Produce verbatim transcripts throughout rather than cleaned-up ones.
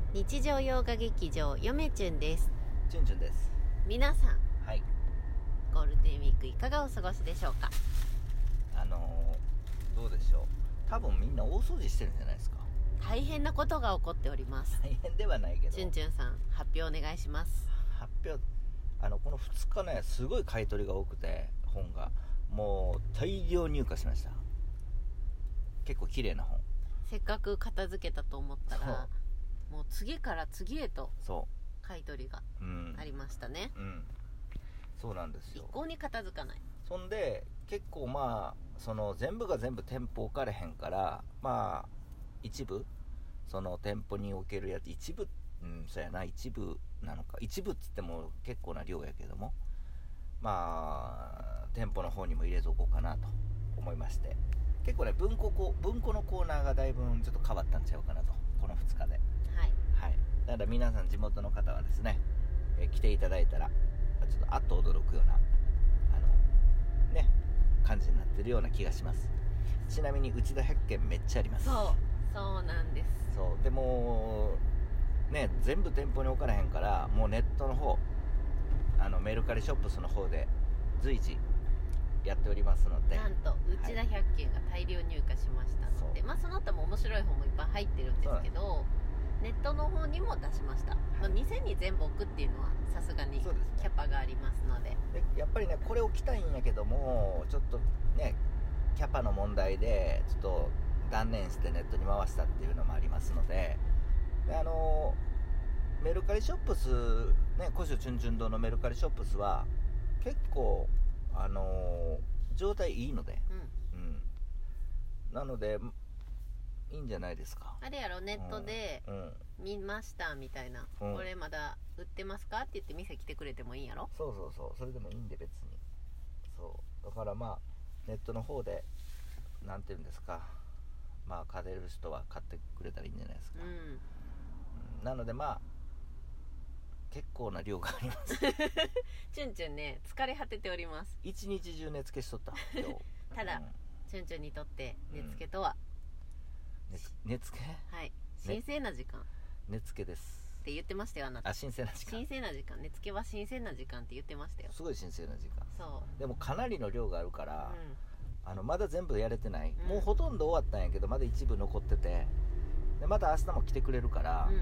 日常洋画劇場よめちゅんです。 ちゅんちゅんです。 皆さん、 はい、 ゴールデンウィークいかがお過ごしでしょうか。 あのー、どうでしょう。多分みんな大掃除してるんじゃないですか。 大変なことが起こっております。 大変ではないけど、 ちゅんちゅんさん、発表お願いします。 発表、あのこのふつかね、すごい買い取りが多くて、本がもう大量入荷しました。結構綺麗な本。 せっかく片付けたと思ったら、もう次から次へと買い取りがありましたね。 うん、うん、そうなんですよ。 一向に片付かない。 そんで結構まあその全部が全部店舗置かれへんから、まあ一部その店舗に置けるやつ、一部、うん、そうやな、一部なのか、一部っつっても結構な量やけども、まあ店舗の方にも入れとこうかなと思いまして、結構ね、文庫こ文庫のコーナーがだいぶちょっと変わったんちゃうかなと、このふつかで。 はい、 はい、だから皆さん地元の方はですね、えー、来ていただいたらちょっとあっと驚くようなあのね感じになってるような気がします。ちなみに内田百軒めっちゃあります。 そうそうなんです。 そうでもね、全部店舗に置かれへんから、もうネットの方、あのメルカリショップスの方で随時やっておりますので、 なんと内田百軒が大量入荷しましたので、はい、まあその他も面白い本もいっぱい入ってるんですけど、ネットの方にも出しました。はい、まあ、店に全部置くっていうのはさすがにキャパがありますの で, で、ね、でやっぱりね、これ置きたいんやけども、ちょっとねキャパの問題でちょっと断念してネットに回したっていうのもありますので、であのメルカリショップスね、古書チュンチュン堂のメルカリショップスは結構あの状態いいので、うんうん、なのでいいんじゃないですか。 あれやろ、ネットで見ましたみたいな、うん、これまだ売ってますかって言って店来てくれてもいいんやろ。 そうそうそう、それでもいいんで別に。そうだからまあネットの方でなんていうんですか、まあ買える人は買ってくれたらいいんじゃないですか。うん、なのでまあ結構な量がありますチュンチュンね、疲れ果てております。 一日中寝つけしとった今日ただ、うん、チュンチュンにとって寝つけとは、 うん、寝, 寝つけはい、神聖な時間、 寝つけですって言ってましたよ、あなた。 あ、神聖な時間、 神聖な時間、寝つけは神聖な時間って言ってましたよ。 すごい神聖な時間。 そうでもかなりの量があるから、うん、あのまだ全部やれてない、うん、もうほとんど終わったんやけどまだ一部残ってて、でまた明日も来てくれるから、うん、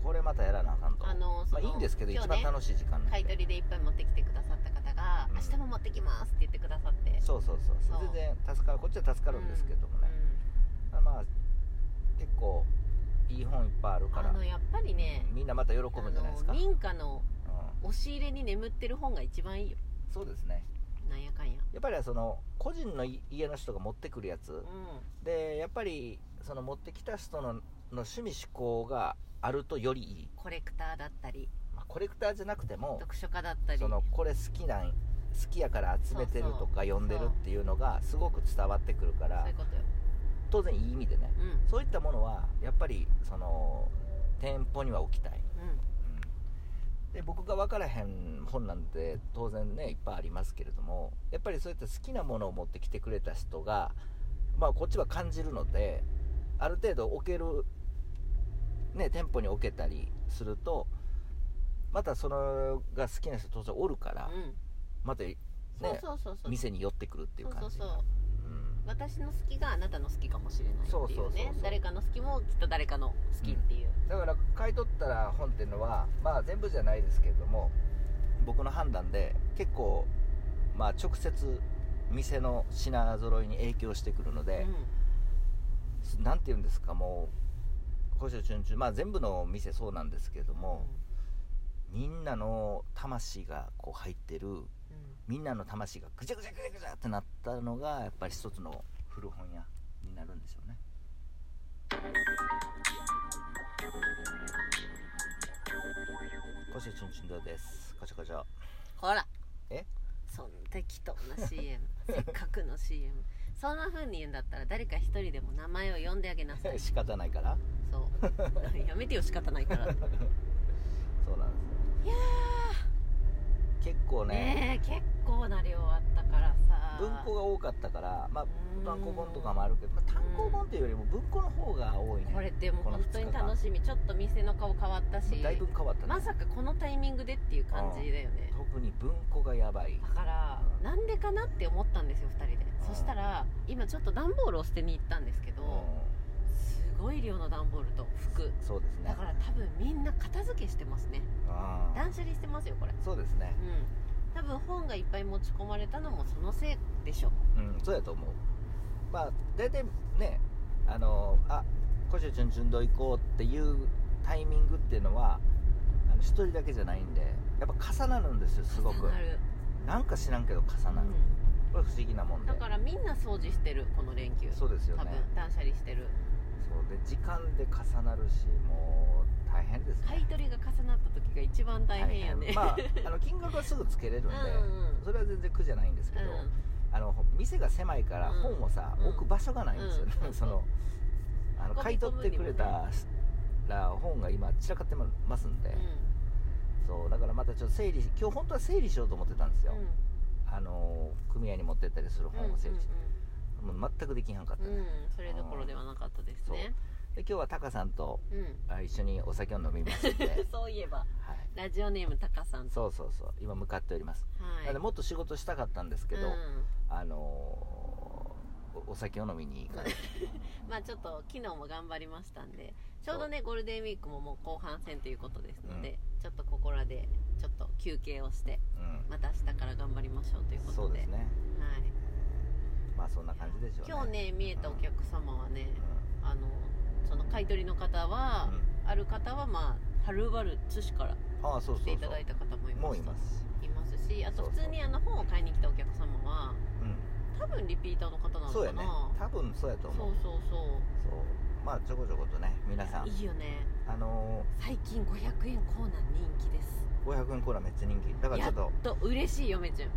これまたやらなあかんと。あのー、まあいいんですけど、ね、一番楽しい時間なんで。 買い取りでいっぱい持ってきてくださった方が、うん、明日も持ってきますって言ってくださって、 そうそうそうそう、全然助かる、こっちは助かるんですけどもね、うんうん、まあ結構いい本いっぱいあるから、 あのやっぱりね、 みんなまた喜ぶんじゃないですか。 民家の押し入れに眠ってる本が一番いいよ。 そうですね、 なんやかんや、 やっぱりその個人の家の人が持ってくるやつ、うん、でやっぱりその持ってきた人のの趣味嗜好があるとよりいい。 コレクターだったり、 まあ、コレクターじゃなくても読書家だったり、 そのこれ好きなん好きやから集めてるとか読んでるっていうのがすごく伝わってくるから、 そういうことよ。 当然いい意味でね、うん、そういったものはやっぱりその店舗には置きたい、うんうん、で僕が分からへん本なんて当然ねいっぱいありますけれども、やっぱりそういった好きなものを持ってきてくれた人が、まあこっちは感じるので、ある程度置けるね、店舗に置けたりすると、またそのが好きな人当然おるから、うん、またね、店に寄ってくるっていう感じ。そうそうそう、 うん、私の好きがあなたの好きかもしれないっていうね。そうそうそうそう、誰かの好きもきっと誰かの好きっていう、 うん、だから買い取ったら本っていうのは、まあ全部じゃないですけれども、僕の判断で結構まあ直接店の品揃いに影響してくるので、うん、なんていうんですか、もう古書チュンチュン、まあ全部の店そうなんですけれども、うん、みんなの魂がこう入ってる、うん、みんなの魂がぐちゃぐちゃぐちゃぐちゃってなったのがやっぱり一つの古本屋になるんでしょうね。古書チュンチュン堂です。こちょこちょ。 ほら、え、そんな適当な シーエム せっかくの シーエム そんな風に言うんだったら誰か一人でも名前を呼んであげなさい。 仕方ないから。 そうやめてよ、仕方ないからそうなんですよ。 いや結構ねねえ、結構な量あったからさ、 文庫が多かったから、まあ単行本とかもあるけど、まあ、単行本っていうよりも文庫の方が多いね。 これでも本当に楽しみ。ちょっと店の顔変わったし、 だいぶ変わったね。 まさかこのタイミングでっていう感じだよね。 特に文庫がやばい。 だから、うん、なんでかなって思ったんですよふたりで、うん、そしたら今ちょっと段ボールを捨てに行ったんですけど、うん、すごい量の段ボールと服。 そうですね。 だから多分みんな片付けしてますね。断捨離してますよこれ。 そうですね。 うん。多分本がいっぱい持ち込まれたのもそのせいでしょ。 うん、そうやと思う。まあ大体ね、あのあ古書チュンチュン堂行こうっていうタイミングっていうのはあの一人だけじゃないんで、やっぱ重なるんですよすごく。 重なる。 なんか知らんけど重なる。うん、これ不思議なもんで。 だからみんな掃除してるこの連休。 そうですよね。 多分断捨離してる。 そうで時間で重なるし、もう大変ですね。 買い取りが重なった時が一番大変やね。 まああの金額はすぐつけれるんで、うん、それは全然苦じゃないんですけど。うん、あの店が狭いから本をさ、うん、置く場所がないんですよね、うん、そのあの買い取ってくれたら本が今散らかってますんで、うん、そうだからまたちょっと整理、今日本当は整理しようと思ってたんですよ、うん、あの組合に持ってったりする本を整理して、うんうんうん、もう全くできなかったね、うん、 それどころではなかったですね。 で今日はタカさんと、うん、一緒にお酒を飲みますのでそういえば、はい、ラジオネームタカさんとそうそうそう今向かっております、はい、もっと仕事したかったんですけど、うん、あのー、お酒を飲みに行かないまあちょっと昨日も頑張りましたんで、ちょうどねゴールデンウィークももう後半戦ということですので、うん、ちょっとここらでちょっと休憩をして、うん、また明日から頑張りましょうということで。 そうですね、はい、まあそんな感じでしょうね。 今日ね見えたお客様はね、うん、あのその買い取りの方は、うん、ある方はまあはるばる津市から来ていただいた方もいました。もういますいますし、あと普通にあの本を買いに来たお客様は、うん、多分リピーターの方なのかな。 そうやね、多分そうやと思う。 そうそうそうそうまあちょこちょことね皆さんいいよね。 あのー、 最近ごひゃくえんコーナー人気です。 ごひゃくえんコーナーめっちゃ人気だからちょっとやっと嬉しいよめちゃん、うん、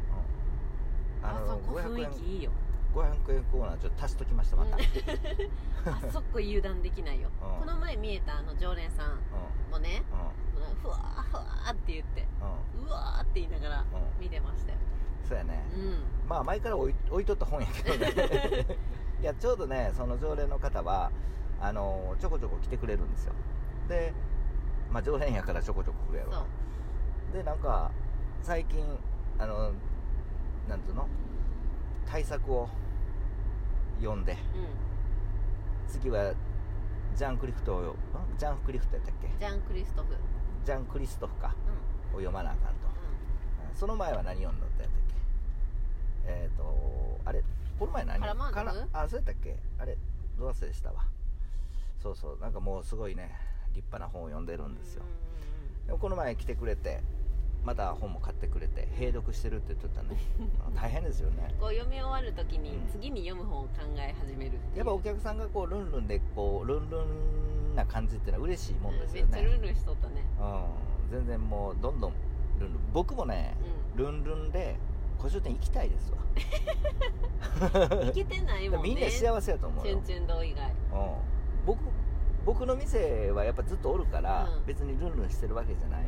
あ, あそこ雰囲気いいよ。 ごひゃくえんコーナーちょっと足しときましたまた、うん、 あそこ油断できないよ、うん、この前見えたあの常連さんもね、うん、ふわーふわーって言って、うん、うわーって言いながら見てましたよ、 うん、そうやね、うん、まあ前から置い、置いとった本やけどねいやちょうどねその常連の方はあのちょこちょこ来てくれるんですよ。でまあ常連やからちょこちょこ来るやろ。そうでなんか最近あのなんつうの対策を読んで、うん、次はジャン・クリフトをジャン・クリフトやったっけジャン・クリストフジャン・クリストフか、うん、を読まなあかんと、うん、その前は何読んだったやったっけえっ、ー、とあれこの前何カラマーノフあそうやったっけあれどう忘れしたわ。そうそうなんかもうすごいね立派な本を読んでるんですよ。でもこの前来てくれてまた本も買ってくれて併読してるって言ってたね大変ですよね。 こう読み終わるときに次に読む本を考え始めるっていう、 やっぱお客さんがこうルンルンでこうルンルンな感じっていうのは嬉しいもんですよね、 うん、めっちゃルンルンしとったね、 うん、全然もうどんどんルンルン僕もね、うん、ルンルンで古書店行きたいですわ行けてないもんね。 みんな幸せやと思うよ。 チュンチュン堂以外、うん、 僕僕の店はやっぱずっとおるから、うん、別にルンルンしてるわけじゃない、うん、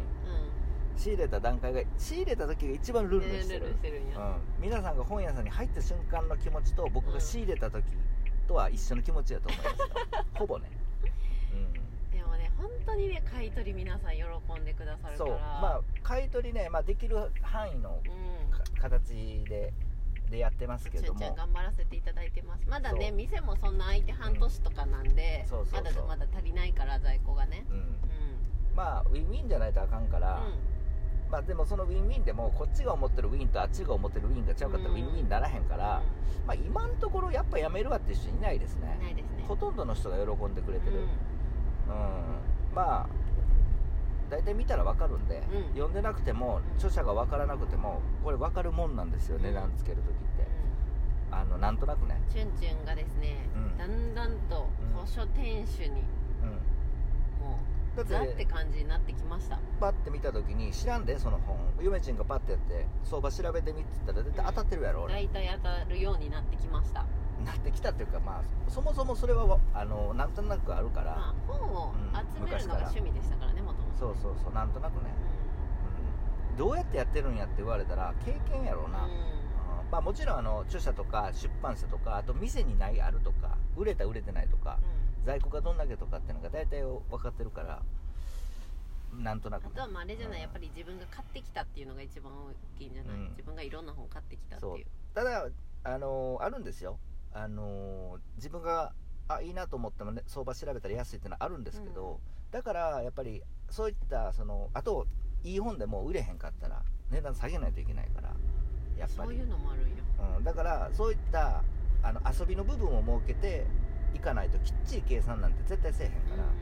仕入れた段階が仕入れた時が一番ルンルンしてる、ルンルンしてるんや、うん、皆さんが本屋さんに入った瞬間の気持ちと僕が仕入れた時とは一緒の気持ちやと思いますほぼね、 うん、でもね本当にね買い取り皆さん喜んでくださるから。そうまあ買い取りね、まあ、できる範囲の、うん、形ででやってますけども、 ちゅんちゅん頑張らせていただいてます。まだね店もそんな空いて半年とかなんで、うん、そうそうそうまだまだ足りないから在庫がね、うんうん、 まあウィンウィンじゃないとあかんから、うん、まあでもそのウィンウィンでもこっちが思ってるウィンとあっちが思ってるウィンが違うかったらウィンウィンにならへんから、うん、まあ今のところやっぱやめるわっていう人いないですね。 ないですね。 ほとんどの人が喜んでくれてる、うんうん、まあ大体見たら分かるんで、うん、読んでなくても著者が分からなくてもこれ分かるもんなんですよ、うん、値段つけるときって、うん、あのなんとなくねチュンチュンがですね、うん、だんだんと古書店主に、うん、もうだってザって感じになってきました。 パッて見たときに知らんでその本ゆめちんがパッてやって相場調べてみって言ったら絶対当たってるやろ、うん、 大体当たるようになってきました。 なってきたっていうか、まあそもそもそれはあのなんとなくあるから、まあ、本を集めるのが趣味でしたからね、もともと。 そうそうそうなんとなくね、うんうん、どうやってやってるんやって言われたら経験やろうな、うん、 まあ、もちろんあの著者とか出版社とか、あと店にないあるとか、売れた売れてないとか、うん、在庫がどんだけとかっていうのが大体分かってるから、なんとなく。 あとはまああれじゃない、うん、やっぱり自分が買ってきたっていうのが一番大きいんじゃない、うん、自分がいろんな本買ってきたっていう。そうただあのー、あるんですよ、あのー、自分があいいなと思っても、ね、相場調べたら安いっていうのはあるんですけど、うん、だからやっぱりそういったその、あといい本でも売れへんかったら値段下げないといけないから、やっぱりそういうのもあるんよ、 うん、だからそういったあの遊びの部分を設けていかないと、きっちり計算なんて絶対せえへんから、うんうんうん、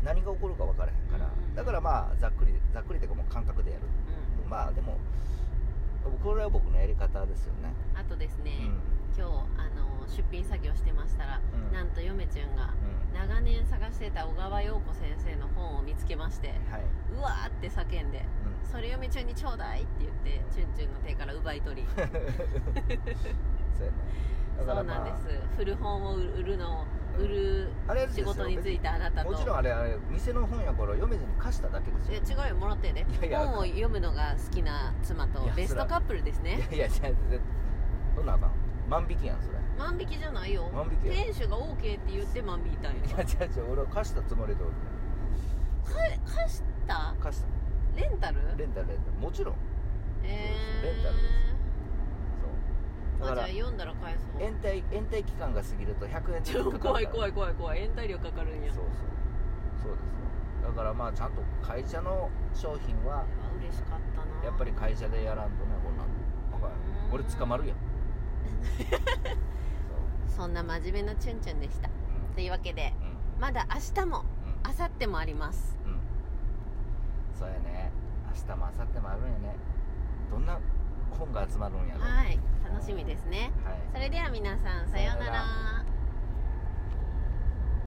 何が起こるか分からへんから、うんうん、だからまあざっくりざっくりというかもう感覚でやる、うん、まあでもこれは僕のやり方ですよね。 あとですね、うん、今日あの出品作業してましたら、うん、なんと嫁ちゃんが長年探してた小川陽子先生の本を見つけまして、はい、うわーって叫んで、うん、それ嫁ちゃんにちょうだいって言ってチュンチュンの手から奪い取りそうやね、そうなんです、古本を売るのを売る仕事に就いたあなたと、 もちろんあれあれ店の本やから嫁に貸しただけですよ。 いや違うよ、もらってね。本を読むのが好きな妻とベストカップルですね。 いやいやそんなあかん、万引きやんそれ。 万引きじゃないよ、 万引きや。 店主が オーケー って言って万引いたんや。いや違う違う、俺は貸したつもりでおる。 貸した貸したレンタルレンタルレンタルもちろん、 えー、 レンタルです。 だからじゃあ読んだら返そう。 延滞延滞期間が過ぎるとひゃくえんずつかかるから。 怖い怖い怖い怖い、延滞料かかるんや。 そうそうそうですよ。だからまあちゃんと会社の商品は嬉しかったな。 やっぱり会社でやらんとね、こんなん俺捕まるやんそ, そんな真面目なチュンチュンでした、うん、というわけで、うん、まだ明日も、うん、明後日もあります、うん、 そうやね、明日も明後日もあるんやね。どんな本が集まるんやろ。 はい、楽しみですね、はい、それでは皆さんさようなら。